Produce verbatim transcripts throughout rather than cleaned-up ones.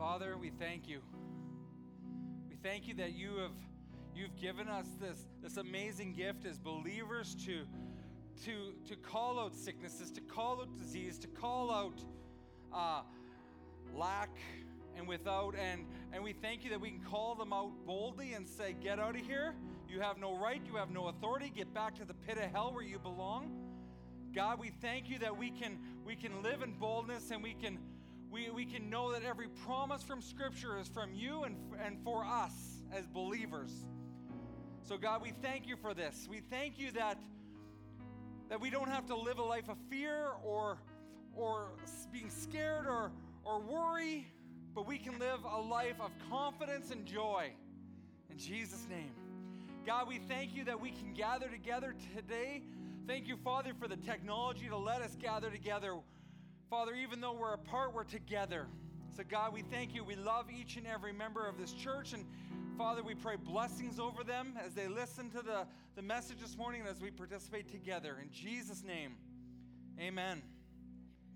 Father, we thank you. We thank you that you have you've given us this, this amazing gift as believers to, to, to call out sicknesses, to call out disease, to call out uh, lack and without. And, and we thank you that we can call them out boldly and say, get out of here. You have no right. You have no authority. Get back to the pit of hell where you belong. God, we thank you that we can, we can live in boldness, and we can, we, we can know that every promise from Scripture is from you and, and for us as believers. So God, we thank you for this. We thank you that, that we don't have to live a life of fear or, or being scared or, or worry, but we can live a life of confidence and joy. In Jesus' name. God, we thank you that we can gather together today. Thank you, Father, for the technology to let us gather together. Father, even though we're apart, we're together. So God, we thank you. We love each and every member of this church. And Father, we pray blessings over them as they listen to the, the message this morning and as we participate together. In Jesus' name, amen.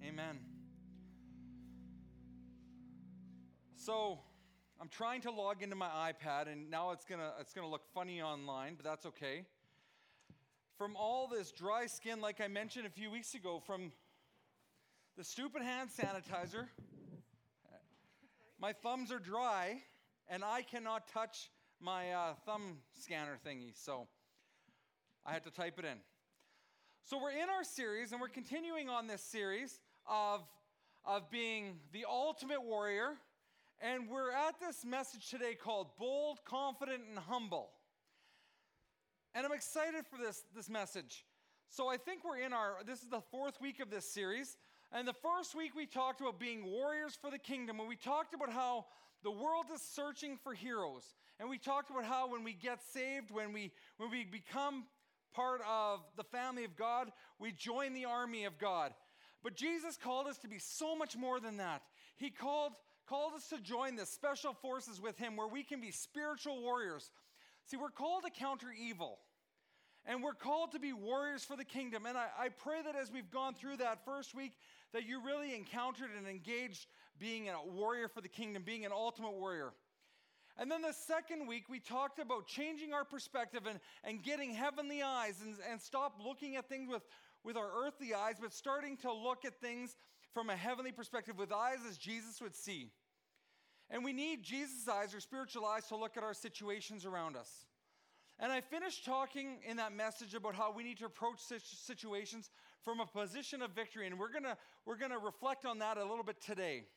Amen. So I'm trying to log into my iPad, and now it's gonna it's gonna look funny online, but that's okay. From all this dry skin, like I mentioned a few weeks ago, from the stupid hand sanitizer, my thumbs are dry, and I cannot touch my uh, thumb scanner thingy, so I had to type it in. So we're in our series, and we're continuing on this series of, of being the ultimate warrior, and we're at this message today called Bold, Confident, and Humble. And I'm excited for this, this message. So I think we're in our, this is the fourth week of this series. And the first week we talked about being warriors for the kingdom, and we talked about how the world is searching for heroes. And we talked about how when we get saved, when we when we become part of the family of God, we join the army of God. But Jesus called us to be so much more than that. He called, called us to join the special forces with him where we can be spiritual warriors. See, we're called to counter evil. And we're called to be warriors for the kingdom. And I, I pray that as we've gone through that first week, that you really encountered and engaged being a warrior for the kingdom, being an ultimate warrior. And then the second week, we talked about changing our perspective and, and getting heavenly eyes and, and stop looking at things with, with our earthly eyes, but starting to look at things from a heavenly perspective with eyes as Jesus would see. And we need Jesus' eyes or spiritual eyes to look at our situations around us. And I finished talking in that message about how we need to approach situations from a position of victory. And we're gonna we're gonna reflect on that a little bit today.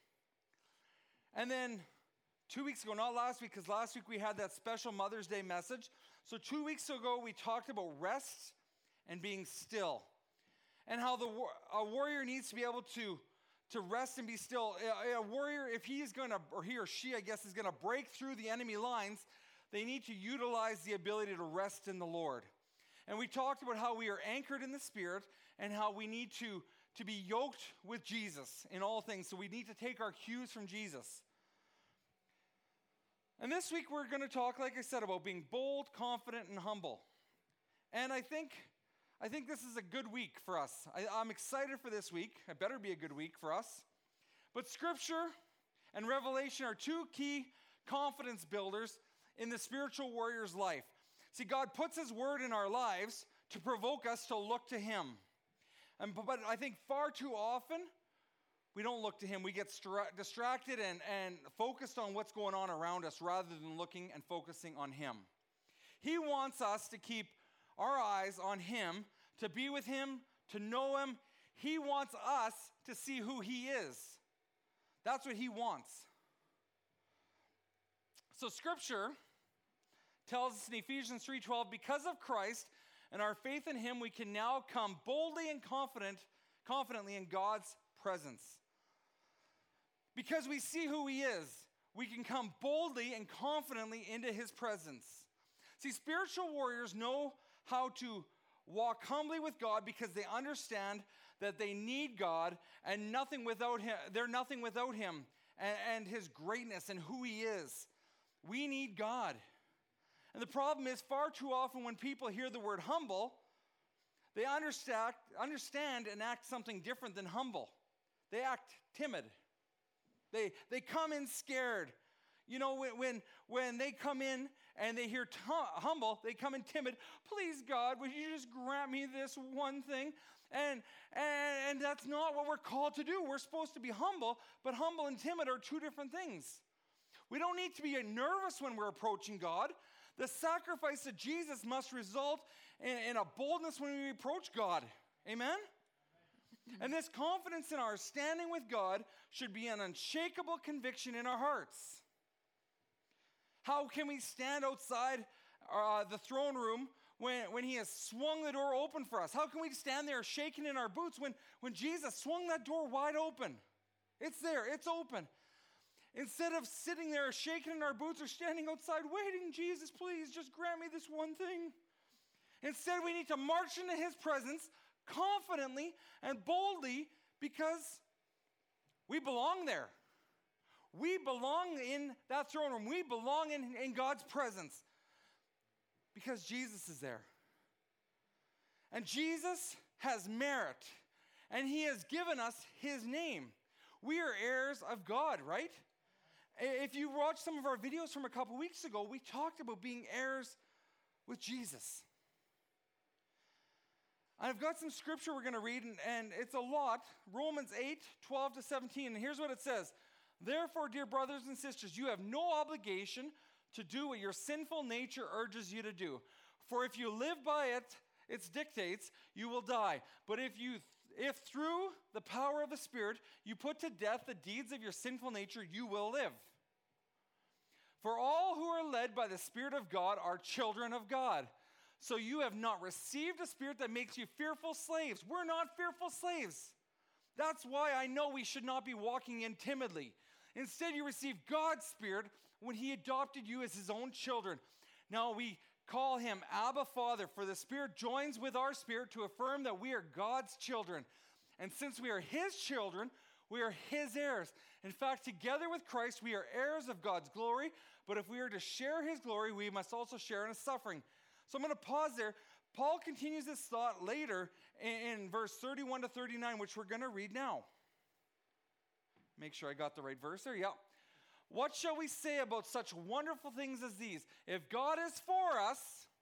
And then two weeks ago, not last week, because last week we had that special Mother's Day message. So two weeks ago, we talked about rest and being still. And how the a warrior needs to be able to, to rest and be still. A, a warrior, if he is gonna, or he or she, I guess, is gonna break through the enemy lines, they need to utilize the ability to rest in the Lord. And we talked about how we are anchored in the Spirit and how we need to, to be yoked with Jesus in all things. So we need to take our cues from Jesus. And this week we're going to talk, like I said, about being bold, confident, and humble. And I think, I think this is a good week for us. I, I'm excited for this week. It better be a good week for us. But Scripture and Revelation are two key confidence builders in the spiritual warrior's life. See, God puts his word in our lives to provoke us to look to him. And, but I think far too often, we don't look to him. We get stra- distracted and, and focused on what's going on around us rather than looking and focusing on him. He wants us to keep our eyes on him, to be with him, to know him. He wants us to see who he is. That's what he wants. So Scripture tells us in Ephesians three twelve, because of Christ and our faith in him, we can now come boldly and confident, confidently in God's presence. Because we see who he is, we can come boldly and confidently into his presence. See, spiritual warriors know how to walk humbly with God because they understand that they need God and nothing without him. They're nothing without him and, and his greatness and who he is. We need God. And the problem is, far too often when people hear the word humble, they understand, understand and act something different than humble. They act timid. They, they come in scared. You know, when, when, when they come in and they hear t- humble, they come in timid. Please, God, would you just grant me this one thing? And, and, and that's not what we're called to do. We're supposed to be humble, but humble and timid are two different things. We don't need to be nervous when we're approaching God. The sacrifice of Jesus must result in, in a boldness when we approach God. Amen? And this confidence in our standing with God should be an unshakable conviction in our hearts. How can we stand outside uh, the throne room when, when he has swung the door open for us? How can we stand there shaking in our boots when, when Jesus swung that door wide open? It's there. It's open. Instead of sitting there shaking in our boots or standing outside waiting, Jesus, please just grant me this one thing. Instead, we need to march into his presence confidently and boldly because we belong there. We belong in that throne room. We belong in, in God's presence because Jesus is there. And Jesus has merit, and he has given us his name. We are heirs of God, right? If you watch some of our videos from a couple weeks ago, we talked about being heirs with Jesus. I've got some scripture we're going to read, and, and it's a lot. Romans eight, twelve to seventeen, and here's what it says. Therefore, dear brothers and sisters, you have no obligation to do what your sinful nature urges you to do. For if you live by it, its dictates, you will die. But if you, if through the power of the Spirit you put to death the deeds of your sinful nature, you will live. For all who are led by the Spirit of God are children of God. So you have not received a spirit that makes you fearful slaves. We're not fearful slaves. That's why I know we should not be walking in timidly. Instead, you received God's Spirit when he adopted you as his own children. Now we call him Abba Father, for the Spirit joins with our spirit to affirm that we are God's children. And since we are his children, we are his heirs. In fact, together with Christ, we are heirs of God's glory. But if we are to share his glory, we must also share in his suffering. So I'm going to pause there. Paul continues this thought later in, in verse thirty-one to thirty-nine, which we're going to read now. Make sure I got the right verse there. Yeah. What shall we say about such wonderful things as these? If God is for us,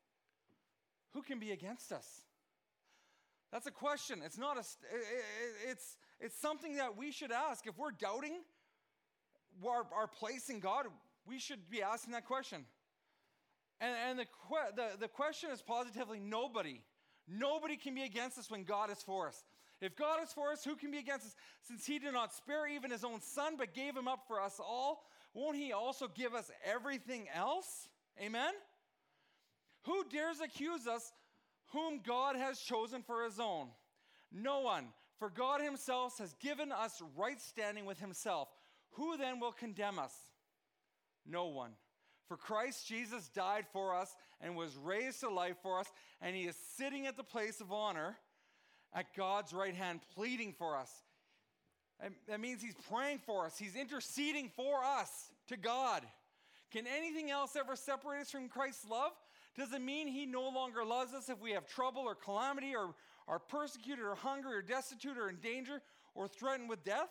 who can be against us? That's a question. It's not a. It's it's something that we should ask. If we're doubting our, our place in God, we should be asking that question. And, and the, the, the question is positively nobody. Nobody can be against us when God is for us. If God is for us, who can be against us? Since he did not spare even his own son, but gave him up for us all, won't he also give us everything else? Amen? Who dares accuse us whom God has chosen for his own? No one. For God himself has given us right standing with himself. Who then will condemn us? No one. For Christ Jesus died for us and was raised to life for us, and he is sitting at the place of honor at God's right hand, pleading for us. And that means he's praying for us. He's interceding for us to God. Can anything else ever separate us from Christ's love? Does it mean he no longer loves us if we have trouble or calamity or are persecuted or hungry or destitute or in danger or threatened with death?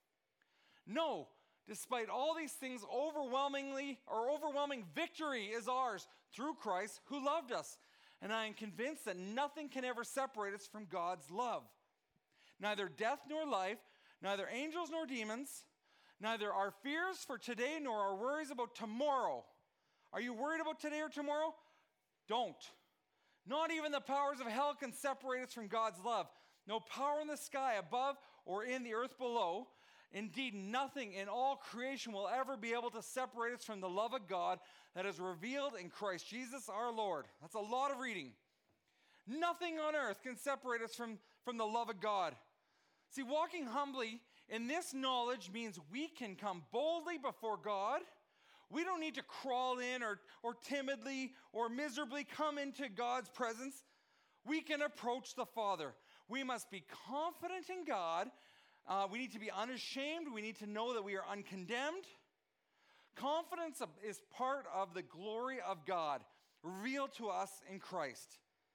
No. Despite all these things, overwhelmingly or overwhelming victory is ours through Christ who loved us. And I am convinced that nothing can ever separate us from God's love. Neither death nor life, neither angels nor demons, neither our fears for today nor our worries about tomorrow. Are you worried about today or tomorrow? Don't. Not even the powers of hell can separate us from God's love. No power in the sky above or in the earth below. Indeed, nothing in all creation will ever be able to separate us from the love of God that is revealed in Christ Jesus our Lord. That's a lot of reading. Nothing on earth can separate us from, from the love of God. See, walking humbly in this knowledge means we can come boldly before God. We don't need to crawl in or, or timidly or miserably come into God's presence. We can approach the Father. We must be confident in God. Uh, we need to be unashamed. We need to know that we are uncondemned. Confidence is part of the glory of God revealed to us in Christ.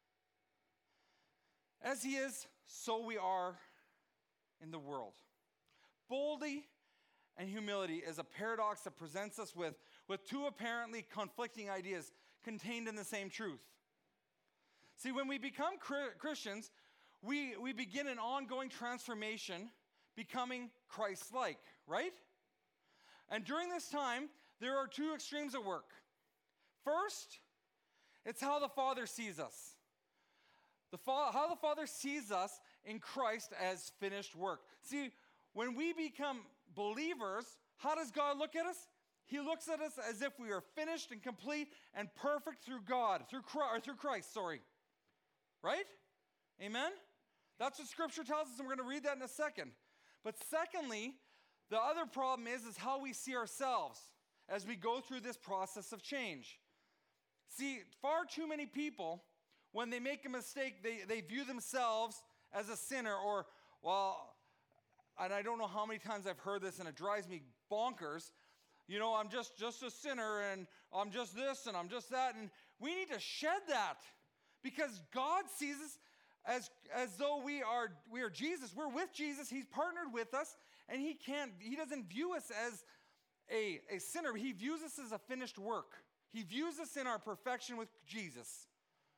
As he is, so we are in the world. Boldly and humility is a paradox that presents us with, with two apparently conflicting ideas contained in the same truth. See, when we become Christians, we, we begin an ongoing transformation, becoming Christ-like, right? And during this time, there are two extremes at work. First, it's how the Father sees us. The fa- how the Father sees us in Christ as finished work. See, when we become believers, how does God look at us? He looks at us as if we are finished and complete and perfect through God, through Christ, or through Christ, sorry. Right? Amen? That's what Scripture tells us, and we're going to read that in a second. But secondly, the other problem is, is how we see ourselves as we go through this process of change. See, far too many people, when they make a mistake, they, they view themselves as a sinner, or, well, and I don't know how many times I've heard this, and it drives me bonkers. You know, I'm just, just a sinner, and I'm just this, and I'm just that. And we need to shed that, because God sees us as, as though we are, we are Jesus. We're with Jesus. He's partnered with us, and he can't, he doesn't view us as a, a sinner. He views us as a finished work. He views us in our perfection with Jesus.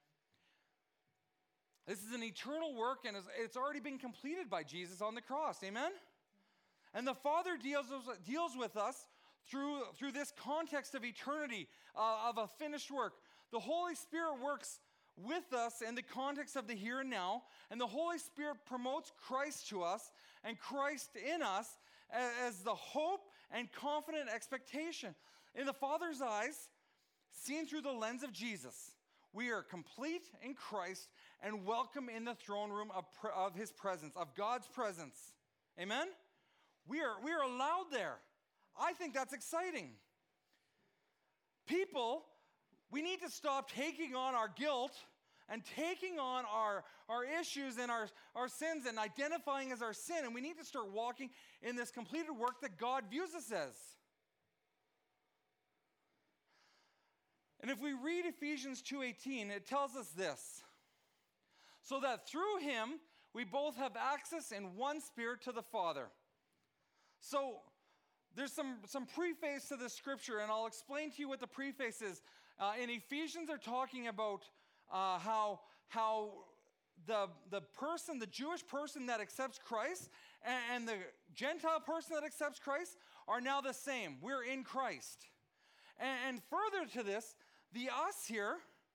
This is an eternal work, and it's already been completed by Jesus on the cross. Amen? And the Father deals, deals with us through, through this context of eternity, uh, of a finished work. The Holy Spirit works with us in the context of the here and now, and the Holy Spirit promotes Christ to us and Christ in us as, as the hope and confident expectation. In the Father's eyes, seen through the lens of Jesus, we are complete in Christ and welcome in the throne room of, of his presence, of God's presence. Amen? We are, we are allowed there. I think that's exciting. People, we need to stop taking on our guilt and taking on our, our issues and our, our sins and identifying as our sin. And we need to start walking in this completed work that God views us as. And if we read Ephesians two eighteen, it tells us this. So that through him, we both have access in one spirit to the Father. So there's some, some preface to this scripture, and I'll explain to you what the preface is. Uh, in Ephesians, they're talking about uh, how, how the, the person, the Jewish person that accepts Christ and, and the Gentile person that accepts Christ are now the same. We're in Christ. And, and further to this, the us here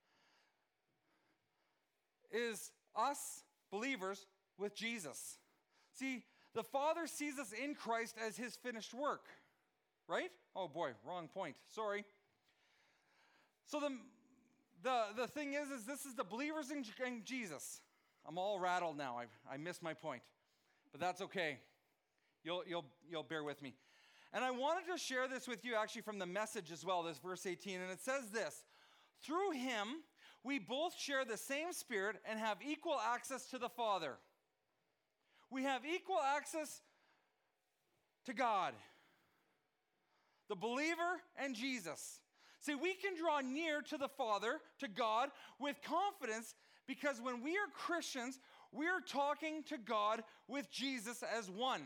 is us believers with Jesus. See, the Father sees us in Christ as his finished work, right? Oh boy, wrong point. Sorry. So the the the thing is, is this is the believers in, in Jesus. I'm all rattled now. I I missed my point, but that's okay. You'll you'll you'll bear with me. And I wanted to share this with you actually from the Message as well, this verse eighteen, and it says this: through him we both share the same Spirit and have equal access to the Father. We have equal access to God, the believer and Jesus. See, we can draw near to the Father, to God, with confidence, because when we are Christians, we are talking to God with Jesus as one.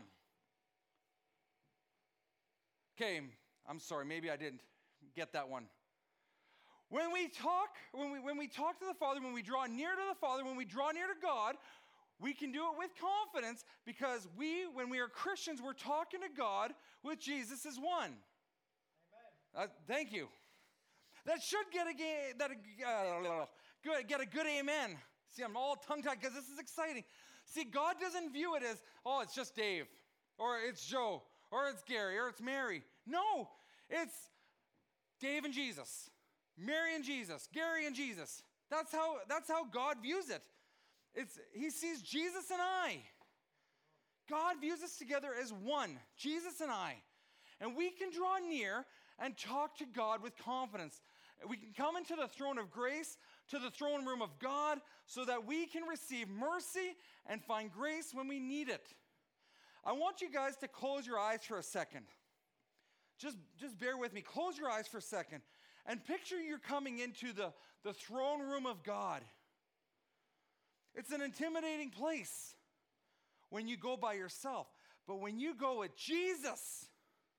Okay, I'm sorry, maybe I didn't get that one. When we talk, when we when we talk to the Father, when we draw near to the Father, when we draw near to God, we can do it with confidence, because we, when we are Christians, we're talking to God with Jesus as one. Amen. Uh, thank you. That should get a, that a, uh, good, get a good amen. See, I'm all tongue-tied because this is exciting. See, God doesn't view it as, oh, it's just Dave, or it's Joe, or it's Gary, or it's Mary. No, it's Dave and Jesus, Mary and Jesus, Gary and Jesus. That's how, that's how God views it. It's, he sees Jesus and I. God views us together as one, Jesus and I. And we can draw near and talk to God with confidence. We can come into the throne of grace, to the throne room of God, so that we can receive mercy and find grace when we need it. I want you guys to close your eyes for a second. Just, just bear with me. Close your eyes for a second. And picture you're coming into the, the throne room of God. It's an intimidating place when you go by yourself. But when you go with Jesus,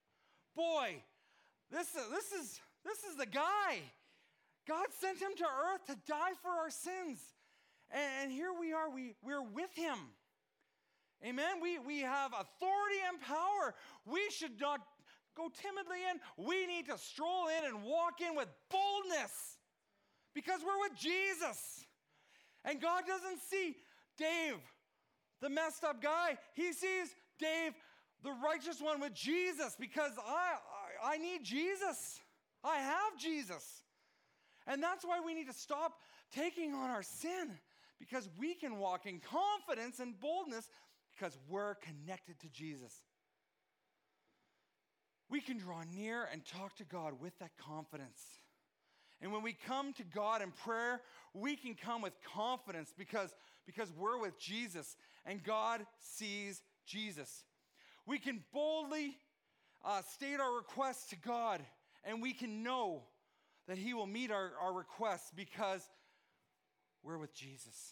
boy, this, this, is, this is the guy. God sent him to earth to die for our sins. And, and here we are, we, we're with him. Amen? We, we have authority and power. We should not go timidly in. We need to stroll in and walk in with boldness because we're with Jesus. And God doesn't see Dave, the messed up guy. He sees Dave, the righteous one with Jesus, because I, I, I need Jesus. I have Jesus. And that's why we need to stop taking on our sin, because we can walk in confidence and boldness because we're connected to Jesus. We can draw near and talk to God with that confidence. And when we come to God in prayer, we can come with confidence because, because we're with Jesus and God sees Jesus. We can boldly uh, state our requests to God, and we can know that he will meet our, our requests because we're with Jesus.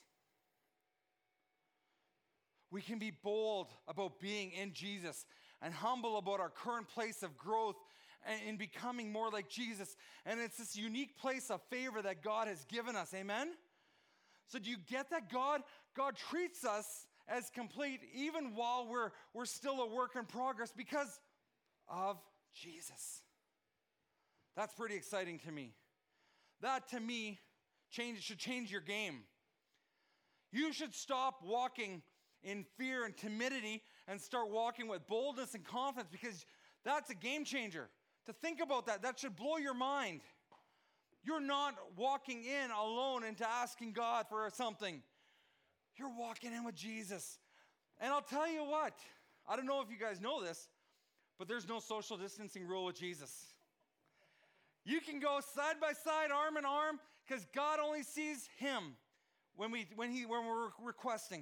We can be bold about being in Jesus and humble about our current place of growth and in becoming more like Jesus. And it's this unique place of favor that God has given us. Amen? So do you get that? God, God treats us as complete even while we're, we're still a work in progress because of Jesus. That's pretty exciting to me. That, to me, change, should change your game. You should stop walking in fear and timidity and start walking with boldness and confidence, because that's a game changer. To think about that, that should blow your mind. You're not walking in alone into asking God for something. You're walking in with Jesus. And I'll tell you what, I don't know if you guys know this, but there's no social distancing rule with Jesus. You can go side by side, arm in arm, because God only sees him when, we, when, he, when we're requesting.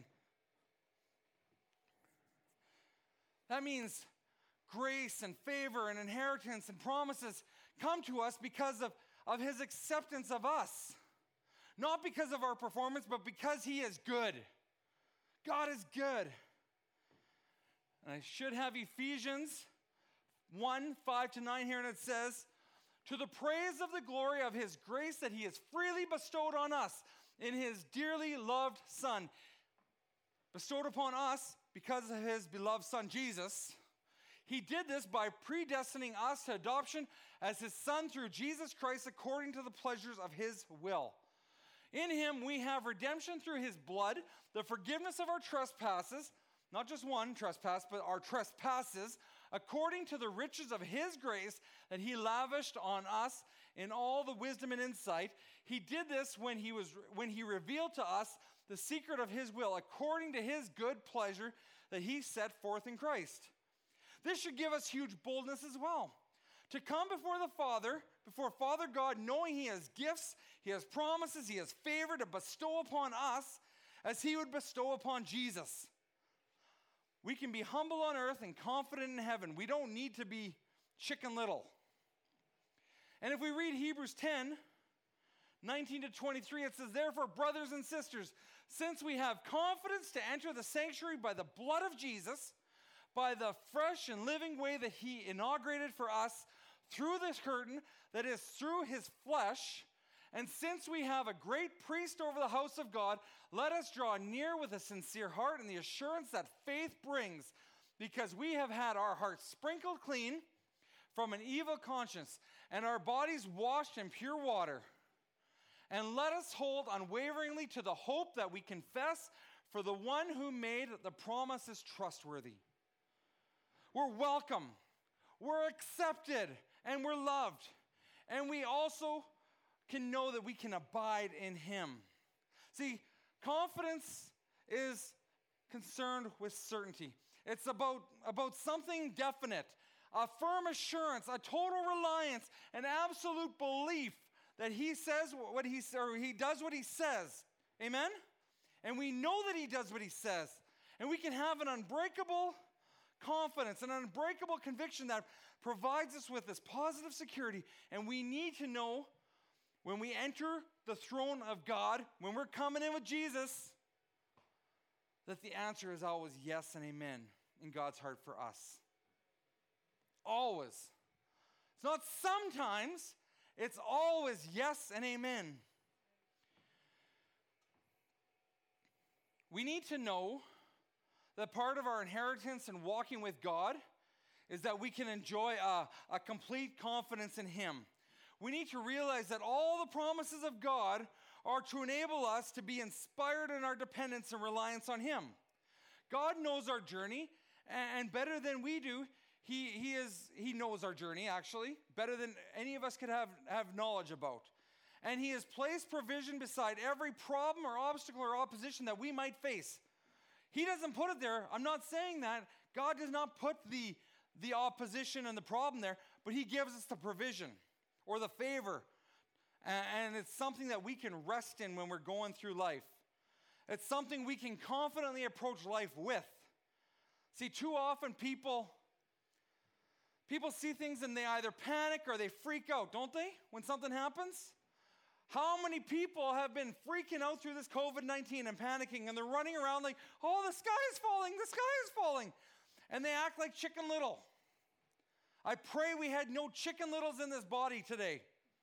That means grace and favor and inheritance and promises come to us because of, of his acceptance of us. Not because of our performance, but because he is good. God is good. And I should have Ephesians one, five to nine here, and it says, to the praise of the glory of his grace that he has freely bestowed on us in his dearly loved Son. Bestowed upon us because of his beloved Son, Jesus. He did this by predestining us to adoption as his Son through Jesus Christ according to the pleasures of his will. In him we have redemption through his blood, the forgiveness of our trespasses, not just one trespass, but our trespasses, according to the riches of his grace that he lavished on us in all the wisdom and insight. He did this when he was when he revealed to us the secret of his will, according to his good pleasure that he set forth in Christ. This should give us huge boldness as well. To come before the Father, before Father God, knowing he has gifts, he has promises, he has favor to bestow upon us as he would bestow upon Jesus. We can be humble on earth and confident in heaven. We don't need to be chicken little. And if we read Hebrews ten, nineteen to twenty-three, it says, therefore, brothers and sisters, since we have confidence to enter the sanctuary by the blood of Jesus, by the fresh and living way that he inaugurated for us through this curtain, that is through his flesh, and since we have a great priest over the house of God, let us draw near with a sincere heart and the assurance that faith brings, because we have had our hearts sprinkled clean from an evil conscience and our bodies washed in pure water. And let us hold unwaveringly to the hope that we confess, for the one who made the promise is trustworthy. We're welcome, we're accepted, and we're loved. And we also can know that we can abide in him. See, confidence is concerned with certainty. It's about, about something definite, a firm assurance, a total reliance, an absolute belief that he says what he or he does what he says. Amen? And we know that he does what he says. And we can have an unbreakable confidence, an unbreakable conviction that provides us with this positive security. And we need to know when we enter the throne of God, when we're coming in with Jesus, that the answer is always yes and amen in God's heart for us. Always. It's not sometimes, it's always yes and amen. We need to know that part of our inheritance in walking with God is that we can enjoy a, a complete confidence in Him. We need to realize that all the promises of God are to enable us to be inspired in our dependence and reliance on Him. God knows our journey, and better than we do, He, he, is, he knows our journey, actually, better than any of us could have, have knowledge about. And He has placed provision beside every problem or obstacle or opposition that we might face. He doesn't put it there. I'm not saying that. God does not put the, the opposition and the problem there, but He gives us the provision or the favor. And it's something that we can rest in when we're going through life. It's something we can confidently approach life with. See, too often people, people see things and they either panic or they freak out, don't they, when something happens? How many people have been freaking out through this covid nineteen and panicking, and they're running around like, oh, the sky is falling, the sky is falling. And they act like Chicken Little. I pray we had no Chicken Littles in this body today.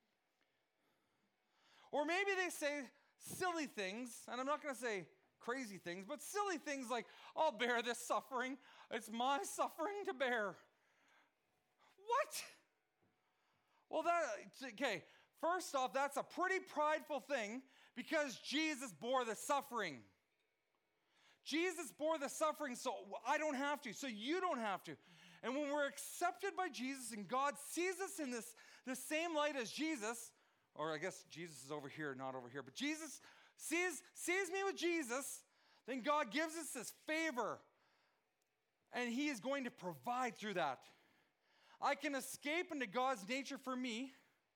Or maybe they say silly things, and I'm not going to say crazy things, but silly things like, I'll bear this suffering. It's my suffering to bear. What? Well, that, okay, first off, that's a pretty prideful thing because Jesus bore the suffering. Jesus bore the suffering, so I don't have to, so you don't have to. And when we're accepted by Jesus and God sees us in this, the same light as Jesus, or I guess Jesus is over here, not over here. But Jesus sees, sees me with Jesus, then God gives us this favor. And He is going to provide through that. I can escape into God's nature for me.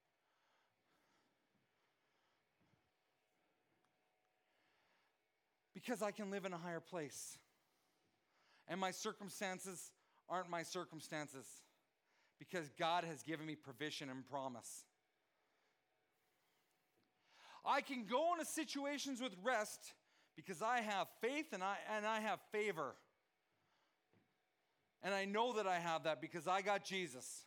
Because I can live in a higher place. And my circumstances aren't my circumstances. Because God has given me provision and promise. I can go into situations with rest because I have faith and I, and I have favor. And I know that I have that because I got Jesus.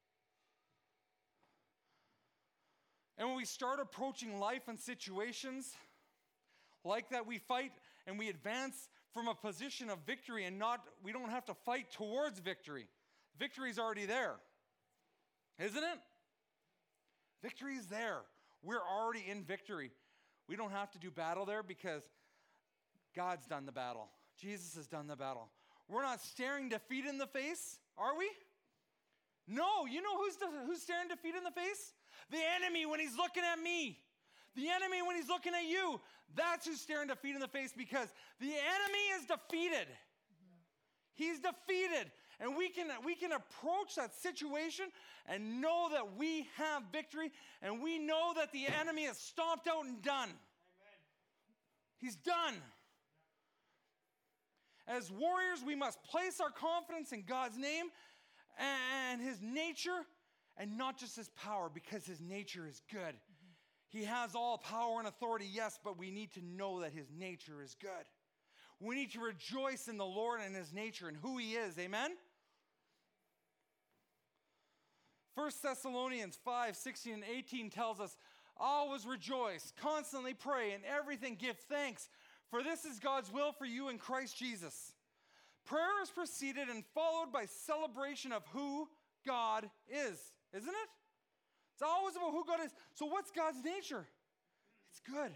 And when we start approaching life and situations like that, we fight and we advance from a position of victory and not, we don't have to fight towards victory. Victory is already there. Isn't it? Victory is there. We're already in victory. We don't have to do battle there because God's done the battle. Jesus has done the battle. We're not staring defeat in the face, are we? No, you know who's, de- who's staring defeat in the face? The enemy when he's looking at me. The enemy when he's looking at you. That's who's staring defeat in the face because the enemy is defeated. He's defeated. And we can, we can approach that situation and know that we have victory and we know that the enemy is stomped out and done. Amen. He's done. As warriors, we must place our confidence in God's name and His nature and not just His power because His nature is good. Mm-hmm. He has all power and authority, yes, but we need to know that His nature is good. We need to rejoice in the Lord and His nature and who He is. Amen? First Thessalonians five, sixteen and eighteen tells us, always rejoice, constantly pray, and everything give thanks, for this is God's will for you in Christ Jesus. Prayer is preceded and followed by celebration of who God is, isn't it? It's always about who God is. So what's God's nature? It's good.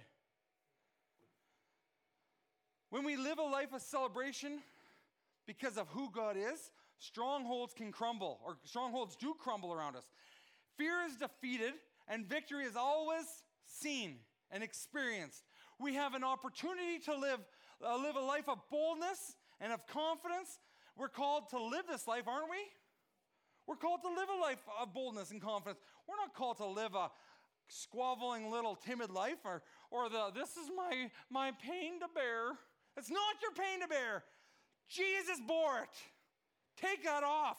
When we live a life of celebration because of who God is, strongholds can crumble, or strongholds do crumble around us. Fear is defeated, and victory is always seen and experienced. We have an opportunity to live, uh, live a life of boldness and of confidence. We're called to live this life, aren't we? We're called to live a life of boldness and confidence. We're not called to live a squabbling little timid life or, or the, this is my, my pain to bear. It's not your pain to bear. Jesus bore it. Take that off.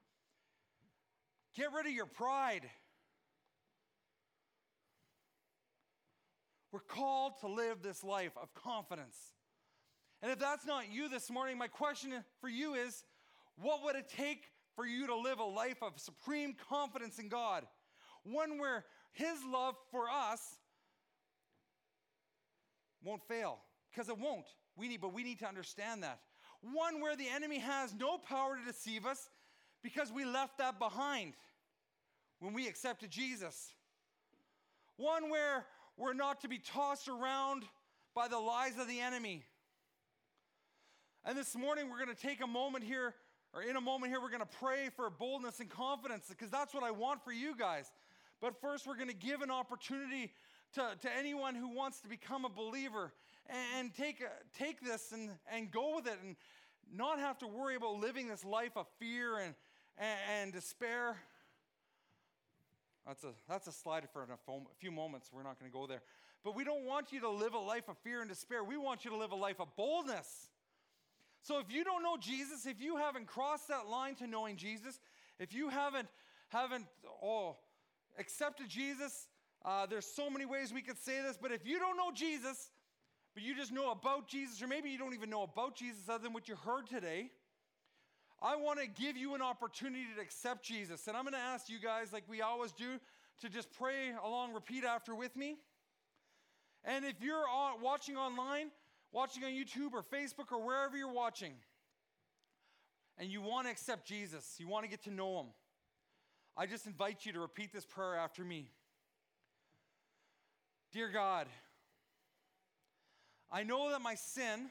Get rid of your pride. We're called to live this life of confidence. And if that's not you this morning, my question for you is, what would it take for you to live a life of supreme confidence in God. One where his love for us won't fail, because it won't. We need, but we need to understand that. One where the enemy has no power to deceive us because we left that behind when we accepted Jesus. One where we're not to be tossed around by the lies of the enemy. And this morning we're going to take a moment here, or in a moment here, we're going to pray for boldness and confidence, because that's what I want for you guys. But first we're going to give an opportunity to, to anyone who wants to become a believer and, and take, a, take this and, and go with it and not have to worry about living this life of fear and, and, and despair. That's a, that's a slide for a few moments. We're not going to go there. But we don't want you to live a life of fear and despair. We want you to live a life of boldness. So if you don't know Jesus, if you haven't crossed that line to knowing Jesus, if you haven't, haven't oh, accepted Jesus, uh, there's so many ways we could say this, but if you don't know Jesus, but you just know about Jesus, or maybe you don't even know about Jesus other than what you heard today, I want to give you an opportunity to accept Jesus. And I'm going to ask you guys, like we always do, to just pray along, repeat after with me. And if you're on, watching online, watching on YouTube or Facebook or wherever you're watching, and you want to accept Jesus, you want to get to know him, I just invite you to repeat this prayer after me. Dear God, I know that my sin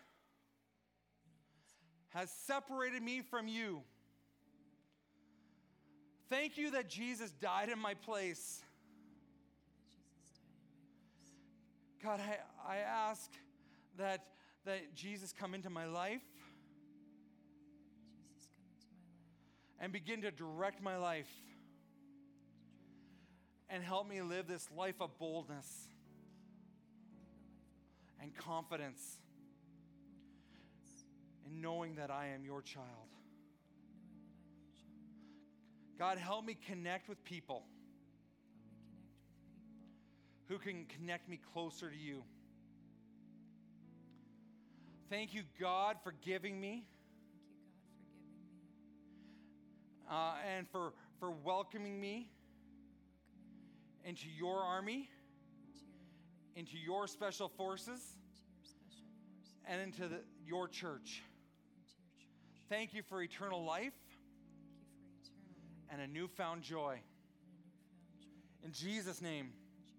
has separated me from you. Thank you that Jesus died in my place. God, I, I ask that, that Jesus come into my life and begin to direct my life and help me live this life of boldness and confidence in knowing that I am your child. God, help me connect with people who can connect me closer to you. Thank you, God, for giving me. Uh, and for, for welcoming me into your army, into your special forces, and into the, your church. Thank you for eternal life and a newfound joy. In Jesus' name,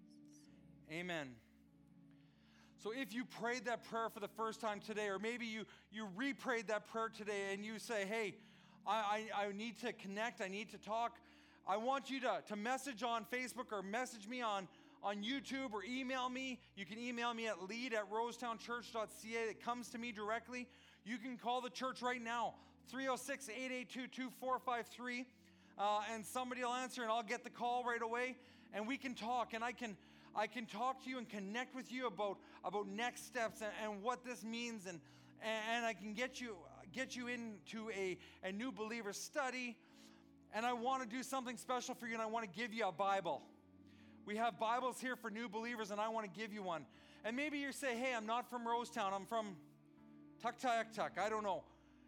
amen. So if you prayed that prayer for the first time today, or maybe you, you re-prayed that prayer today and you say, hey, I, I, I need to connect, I need to talk, I want you to, to message on Facebook or message me on, on YouTube or email me. You can email me at lead at rosetown church dot c a. It comes to me directly. You can call the church right now, three oh six, eight eight two, two four five three, uh, and somebody will answer and I'll get the call right away and we can talk, and I can I can talk to you and connect with you about, about next steps and, and what this means, and, and I can get you get you into a, a new believer study. And I want to do something special for you, and I want to give you a Bible. We have Bibles here for new believers, and I want to give you one. And maybe you say, hey, I'm not from Rosetown, I'm from Tuktoyaktuk, I don't know.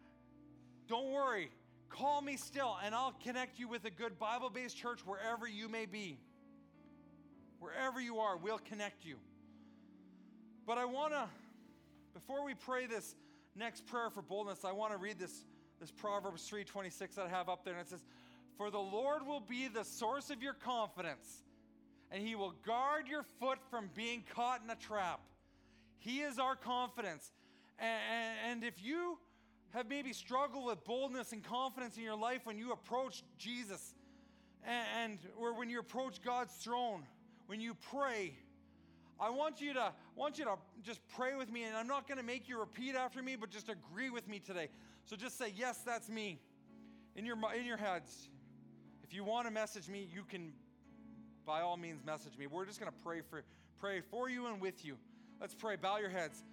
Don't worry, call me still, and I'll connect you with a good Bible-based church wherever you may be. Wherever you are, we'll connect you. But I want to, before we pray this next prayer for boldness, I want to read this, this Proverbs three twenty-six that I have up there, and it says, for the Lord will be the source of your confidence, and he will guard your foot from being caught in a trap. He is our confidence. And, and if you have maybe struggled with boldness and confidence in your life when you approach Jesus, and, and or when you approach God's throne, when you pray, I want you to want you to just pray with me, and I'm not going to make you repeat after me, but just agree with me today. So just say, yes, that's me, in your in your heads. If you want to message me, you can, by all means, message me. We're just going to pray for pray for you and with you. Let's pray. Bow your heads.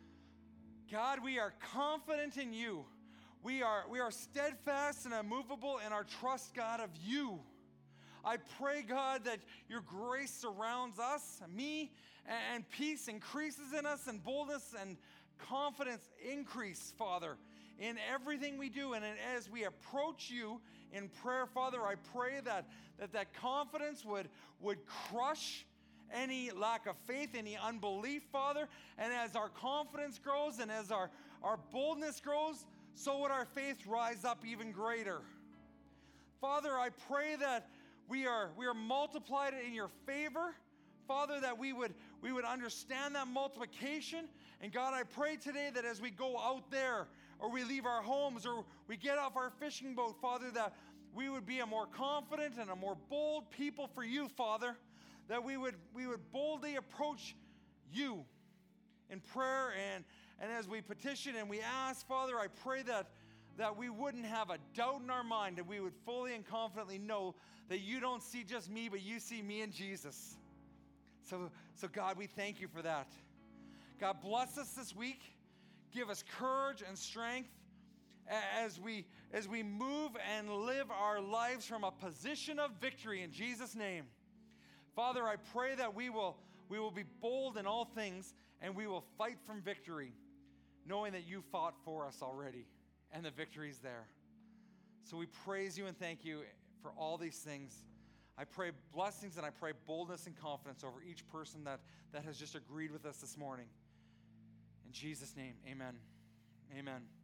God, we are confident in you. We are we are steadfast and immovable in our trust, God, of you. I pray, God, that your grace surrounds us, me, and peace increases in us, and boldness and confidence increase, Father, in everything we do. And as we approach you in prayer, Father, I pray that that, that confidence would, would crush any lack of faith, any unbelief, Father. And as our confidence grows and as our, our boldness grows, so would our faith rise up even greater. Father, I pray that we are, we are multiplied in your favor. Father, that we would, we would understand that multiplication. And God, I pray today that as we go out there, or we leave our homes, or we get off our fishing boat, Father, that we would be a more confident and a more bold people for you, Father. That we would, we would boldly approach you in prayer, and, and as we petition and we ask, Father, I pray that, that we wouldn't have a doubt in our mind, that we would fully and confidently know that you don't see just me, but you see me and Jesus. So, so God, we thank you for that. God, bless us this week. Give us courage and strength as we, as we move and live our lives from a position of victory in Jesus' name. Father, I pray that we will, we will be bold in all things, and we will fight from victory, knowing that you fought for us already, and the victory is there. So we praise you and thank you for all these things. I pray blessings and I pray boldness and confidence over each person that, that has just agreed with us this morning. In Jesus' name, amen. Amen.